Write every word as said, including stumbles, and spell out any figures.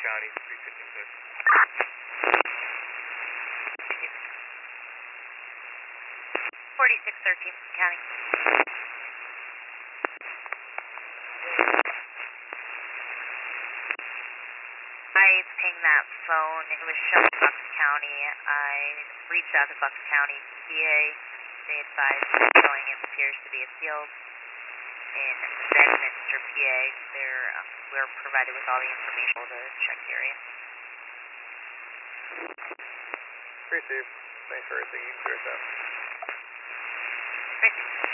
County, three fifty-six. forty-six thirteen, County. I pinged that phone. It was showing Bucks County. I reached out to Bucks County P A. They advised that showing it appears to be a field in Bedminster, P A. They're, uh, we're provided with all the information to check the area. Received. Thanks for everything you shared that. Great.